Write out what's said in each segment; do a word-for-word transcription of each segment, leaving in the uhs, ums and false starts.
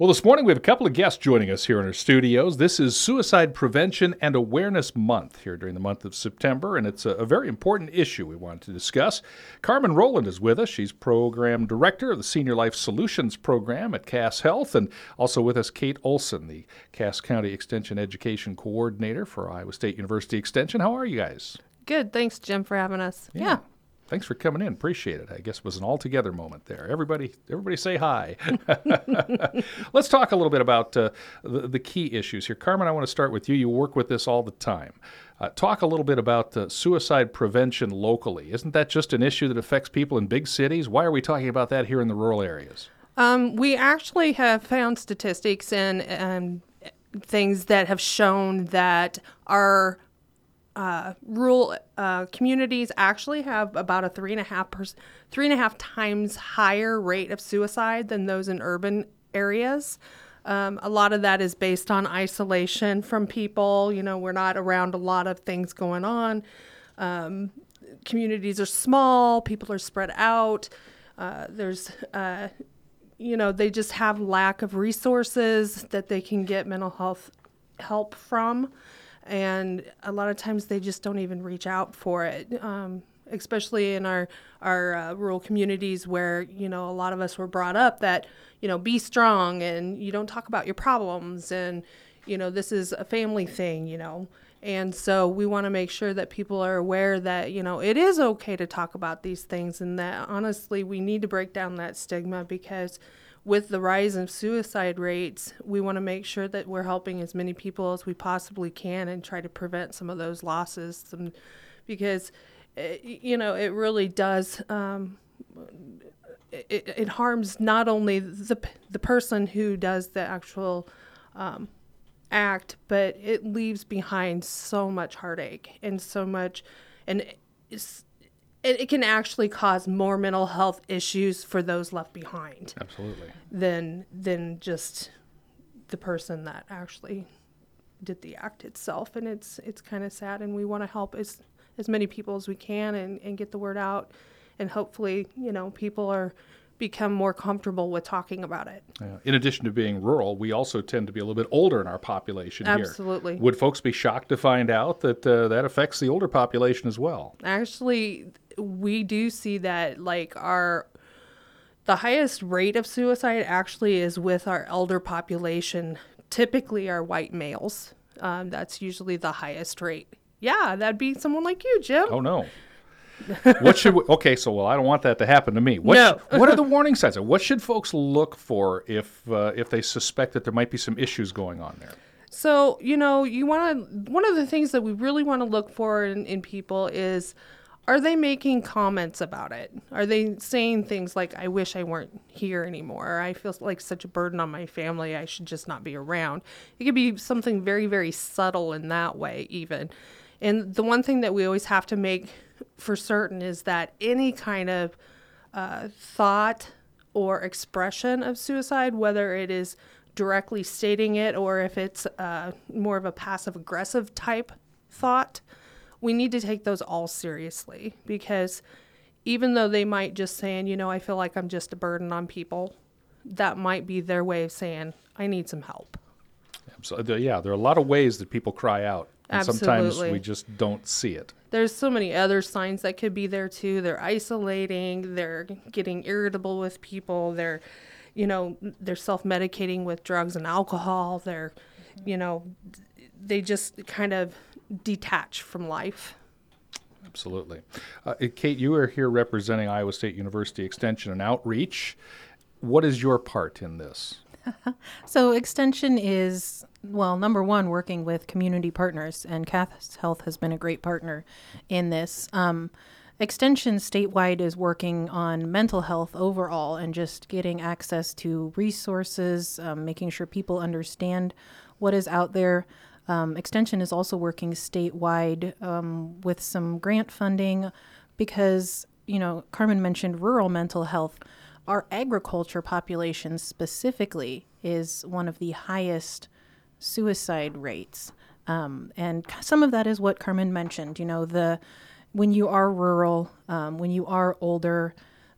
Well, this morning we have a couple of guests joining us here in our studios. This is Suicide Prevention and Awareness Month here during the month of September, and it's a, a very important issue we wanted to discuss. Carmen Rowland is with us. She's Program Director of the Senior Life Solutions Program at Cass Health, and also with us Kate Olson, the Cass County Extension Education Coordinator for Iowa State University Extension. How are you guys? Good. Thanks, Jim, for having us. Yeah. yeah. Thanks for coming in. Appreciate it. I guess it was an all-together moment there. Everybody everybody say hi. Let's talk a little bit about uh, the, the key issues here. Carmen, I want to start with you. You work with this all the time. Uh, talk a little bit about uh, suicide prevention locally. Isn't that just an issue that affects people in big cities? Why are we talking about that here in the rural areas? Um, we actually have found statistics and um, things that have shown that our Uh, rural uh, communities actually have about a three and a half per- three and a half times higher rate of suicide than those in urban areas. Um, a lot of that is based on isolation from people. You know, we're not around a lot of things going on. Um, communities are small. People are spread out. Uh, there's, uh, you know, they just have lack of resources that they can get mental health help from. And a lot of times they just don't even reach out for it, um, especially in our our uh, rural communities where, you know, a lot of us were brought up that, you know, be strong and you don't talk about your problems and, you know, this is a family thing, you know. And so we want to make sure that people are aware that, you know, it is okay to talk about these things and that honestly we need to break down that stigma because with the rise in suicide rates, we want to make sure that we're helping as many people as we possibly can and try to prevent some of those losses. Some, because, it, you know, it really does, um, it, it harms not only the the person who does the actual um, act, but it leaves behind so much heartache and so much, and it's, It, it can actually cause more mental health issues for those left behind. Absolutely. Than than just the person that actually did the act itself. And it's it's kind of sad, and we want to help as as many people as we can and, and get the word out. And hopefully, you know, people are become more comfortable with talking about it. Yeah. In addition to being rural, we also tend to be a little bit older in our population here. Absolutely. Would folks be shocked to find out that uh, that affects the older population as well? Actually, we do see that, like, our the highest rate of suicide actually is with our elder population, typically our white males. Um, that's usually the highest rate. Yeah, that'd be someone like you, Jim. Oh, no. What should we, okay, so, well, I don't want that to happen to me. What, no. sh- what are the warning signs? What should folks look for if uh, if they suspect that there might be some issues going on there? So, you know, you want to, one of the things that we really want to look for in, in people is, are they making comments about it? Are they saying things like, I wish I weren't here anymore? I feel like such a burden on my family. I should just not be around. It could be something very, very subtle in that way even. And the one thing that we always have to make for certain is that any kind of uh, thought or expression of suicide, whether it is directly stating it or if it's uh, more of a passive-aggressive type thought, we need to take those all seriously, because even though they might just saying, you know, I feel like I'm just a burden on people, that might be their way of saying, I need some help. So, yeah, there are a lot of ways that people cry out, and Absolutely. sometimes we just don't see it. There's so many other signs that could be there too. They're isolating, they're getting irritable with people, they're, you know, they're self-medicating with drugs and alcohol, they're, you know, they just kind of detach from life. Absolutely. Uh, Kate, you are here representing Iowa State University Extension and Outreach. What is your part in this? So Extension is, well, number one, working with community partners, and Cass Health has been a great partner in this. Um, Extension statewide is working on mental health overall and just getting access to resources, um, making sure people understand what is out there. Um, Extension is also working statewide um, with some grant funding because, you know, Carmen mentioned rural mental health. Our agriculture population specifically is one of the highest suicide rates. Um, and some of that is what Carmen mentioned. You know, the when you are rural, um, when you are older,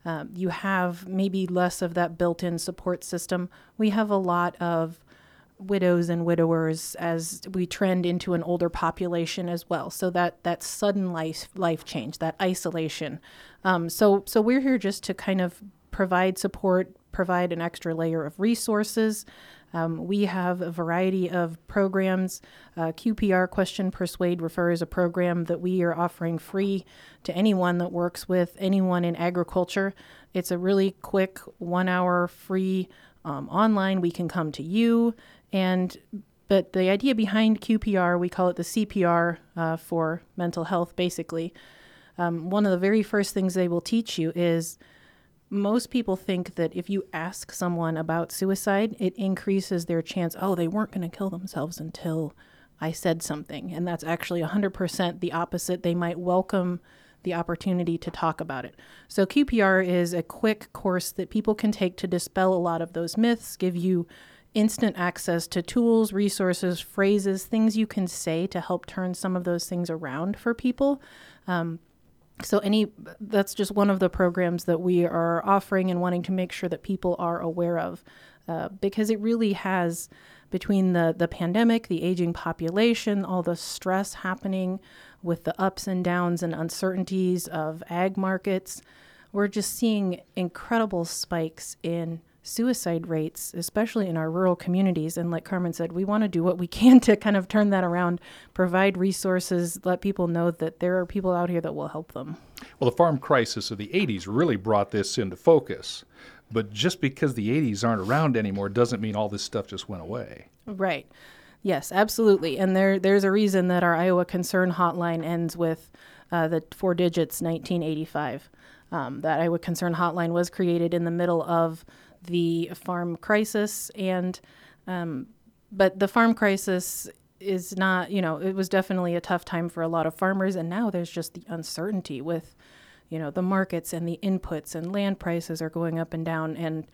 um, you have maybe less of that built-in support system. We have a lot of widows and widowers as we trend into an older population as well. So that that sudden life life change, that isolation. Um, so so we're here just to kind of provide support, provide an extra layer of resources. Um, we have a variety of programs. Uh, Q P R, Question, Persuade, Refer is a program that we are offering free to anyone that works with anyone in agriculture. It's a really quick one-hour free um, online. We can come to you. And but the idea behind Q P R, we call it the C P R uh, for mental health, basically. Um, one of the very first things they will teach you is most people think that if you ask someone about suicide, it increases their chance, oh, they weren't going to kill themselves until I said something. And that's actually one hundred percent the opposite. They might welcome the opportunity to talk about it. So Q P R is a quick course that people can take to dispel a lot of those myths, give you instant access to tools, resources, phrases, things you can say to help turn some of those things around for people. Um, So any that's just one of the programs that we are offering and wanting to make sure that people are aware of, uh, because it really has, between the, the pandemic, the aging population, all the stress happening with the ups and downs and uncertainties of ag markets, we're just seeing incredible spikes in suicide rates, especially in our rural communities. And like Carmen said, we want to do what we can to kind of turn that around, provide resources, let people know that there are people out here that will help them. Well, the farm crisis of the eighties really brought this into focus. But just because the eighties aren't around anymore doesn't mean all this stuff just went away. Right. Yes, absolutely. And there, there's a reason that our Iowa Concern hotline ends with uh, the four digits nineteen eighty-five. Um, that Iowa Concern hotline was created in the middle of the farm crisis, and um, but the farm crisis is not, you know, it was definitely a tough time for a lot of farmers, and now there's just the uncertainty with, you know, the markets and the inputs, and land prices are going up and down, and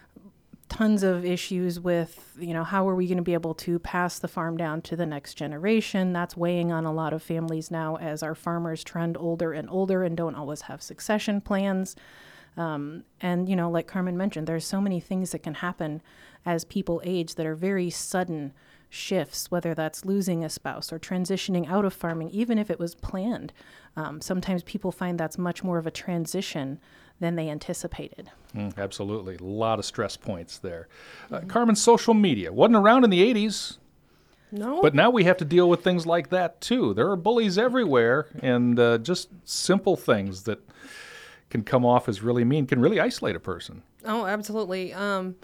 tons of issues with, you know, how are we going to be able to pass the farm down to the next generation? That's weighing on a lot of families now as our farmers trend older and older and don't always have succession plans. Um, and, you know, like Carmen mentioned, there's so many things that can happen as people age that are very sudden shifts, whether that's losing a spouse or transitioning out of farming, even if it was planned. Um, sometimes people find that's much more of a transition than they anticipated. Mm, absolutely. A lot of stress points there. Uh, Carmen, social media wasn't around in the eighties. No. But now we have to deal with things like that, too. There are bullies everywhere, and uh, just simple things that can come off as really mean can really isolate a person. Oh, absolutely. Um,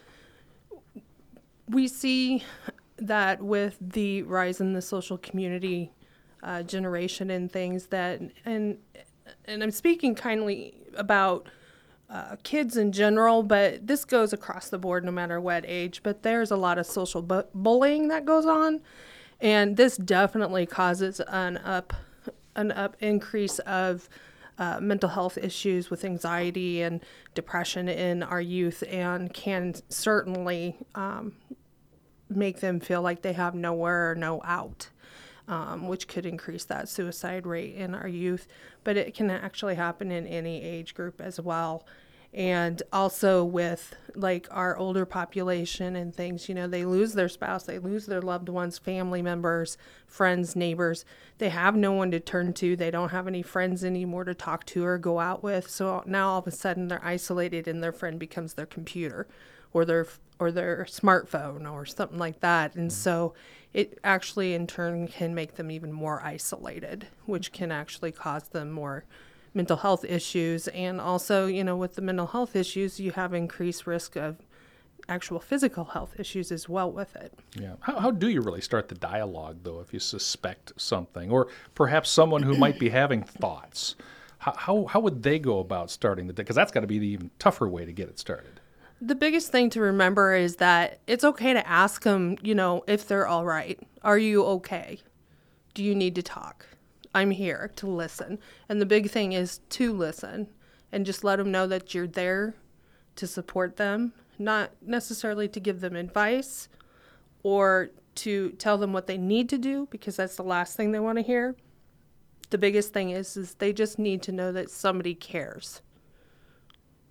we see that with the rise in the social community uh, generation and things that, and and I'm speaking kindly about uh, kids in general, but this goes across the board no matter what age, but there's a lot of social bu- bullying that goes on, and this definitely causes an up, an up increase of Uh, mental health issues with anxiety and depression in our youth, and can certainly um, make them feel like they have nowhere or no out, um, which could increase that suicide rate in our youth. But it can actually happen in any age group as well. And also with like our older population and things, you know, they lose their spouse, they lose their loved ones, family members, friends, neighbors. They have no one to turn to. They don't have any friends anymore to talk to or go out with. So now all of a sudden they're isolated, and their friend becomes their computer or their or their smartphone or something like that. And so it actually in turn can make them even more isolated, which can actually cause them more mental health issues. And also, you know, with the mental health issues, you have increased risk of actual physical health issues as well with it. Yeah. How, how do you really start the dialogue, though, if you suspect something, or perhaps someone who might be having thoughts? How, how, how would they go about starting the day? Because that's got to be the even tougher way to get it started. The biggest thing to remember is that it's okay to ask them, you know, if they're all right. Are you okay? Do you need to talk? I'm here to listen. And the big thing is to listen and just let them know that you're there to support them, not necessarily to give them advice or to tell them what they need to do, because that's the last thing they want to hear. The biggest thing is, is they just need to know that somebody cares.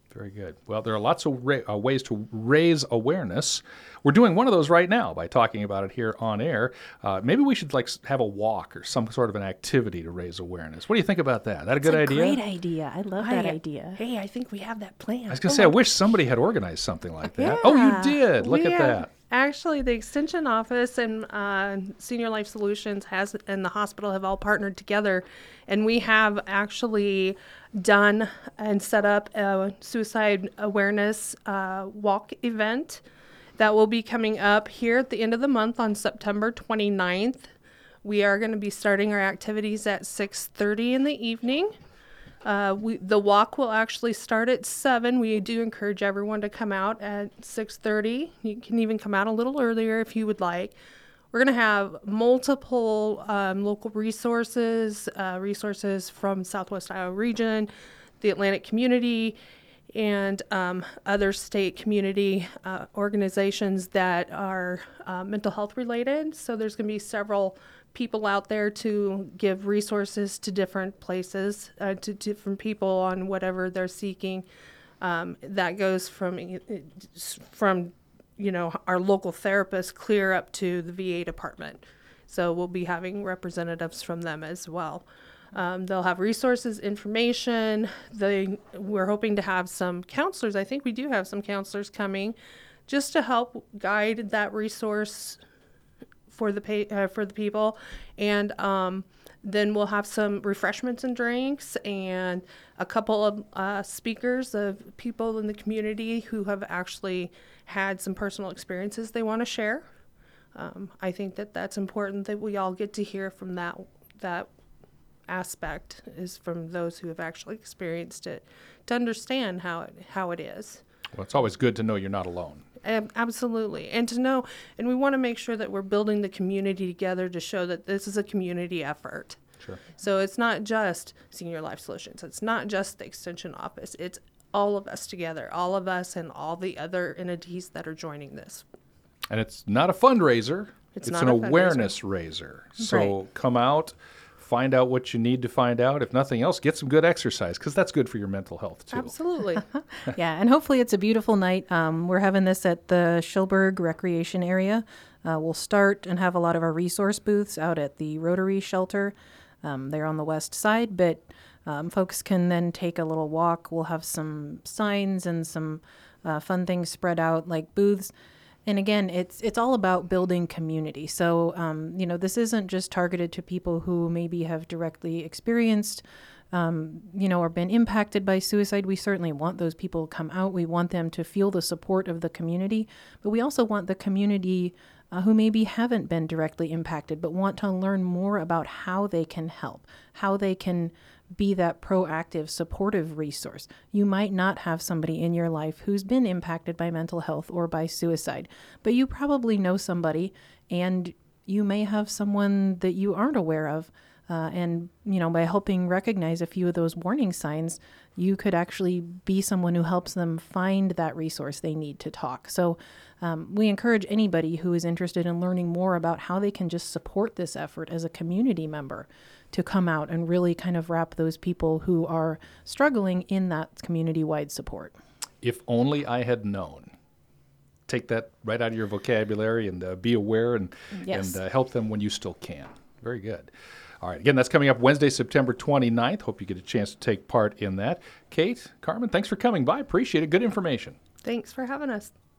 Very good. Well, there are lots of ra- uh, ways to raise awareness. We're doing one of those right now by talking about it here on air. Uh, maybe we should like s- have a walk or some sort of an activity to raise awareness. What do you think about that? That a good It's a idea? great idea. I love that idea. Hey, I think we have that plan. I was going to say, I wish somebody had organized something like that. Oh, you did. Look We at have- that. Actually, the Extension Office and uh, Senior Life Solutions has and the hospital have all partnered together, and we have actually done and set up a suicide awareness uh, walk event that will be coming up here at the end of the month on September twenty-ninth. We are going to be starting our activities at six thirty in the evening. Uh, we, the walk will actually start at seven. We do encourage everyone to come out at six thirty. You can even come out a little earlier if you would like. We're going to have multiple um, local resources, uh, resources from Southwest Iowa region, the Atlantic community, and um, other state community uh, organizations that are uh, mental health related. So there's going to be several people out there to give resources to different places, uh, to different people on whatever they're seeking. Um, that goes from from you know our local therapists clear up to the V A department. So we'll be having representatives from them as well. Um, they'll have resources, information. They we're hoping to have some counselors. I think we do have some counselors coming, just to help guide that resource for the pay, uh, for the people, and um, then we'll have some refreshments and drinks and a couple of uh, speakers of people in the community who have actually had some personal experiences they want to share. Um, I think that that's important that we all get to hear from that that aspect is from those who have actually experienced it to understand how it how it is. Well, it's always good to know you're not alone. Um, absolutely. And to know, and we want to make sure that we're building the community together to show that this is a community effort. Sure. So it's not just Senior Life Solutions. It's not just the Extension Office. It's all of us together, all of us and all the other entities that are joining this. And it's not a fundraiser. It's It's, not an a fundraiser. awareness raiser. So Right. come out, find out what you need to find out. If nothing else, get some good exercise because that's good for your mental health too. Absolutely. Yeah, and hopefully it's a beautiful night. Um, we're having this at the Schilberg Recreation Area. Uh, we'll start and have a lot of our resource booths out at the Rotary Shelter. Um, they're on the west side, but um, folks can then take a little walk. We'll have some signs and some uh, fun things spread out like booths. And again, it's it's all about building community. So, um, you know, this isn't just targeted to people who maybe have directly experienced, um, you know, or been impacted by suicide. We certainly want those people to come out. We want them to feel the support of the community. But we also want the community uh, who maybe haven't been directly impacted, but want to learn more about how they can help, how they can be that proactive, supportive resource. You might not have somebody in your life who's been impacted by mental health or by suicide, but you probably know somebody, and you may have someone that you aren't aware of. Uh, and, you know, by helping recognize a few of those warning signs, you could actually be someone who helps them find that resource they need to talk. So um, we encourage anybody who is interested in learning more about how they can just support this effort as a community member to come out and really kind of wrap those people who are struggling in that community-wide support. If only I had known. Take that right out of your vocabulary and uh, be aware and, Yes. and uh, help them when you still can. Very good. All right. Again, that's coming up Wednesday, September twenty-ninth. Hope you get a chance to take part in that. Kate, Carmen, thanks for coming by. Appreciate it. Good information. Thanks for having us.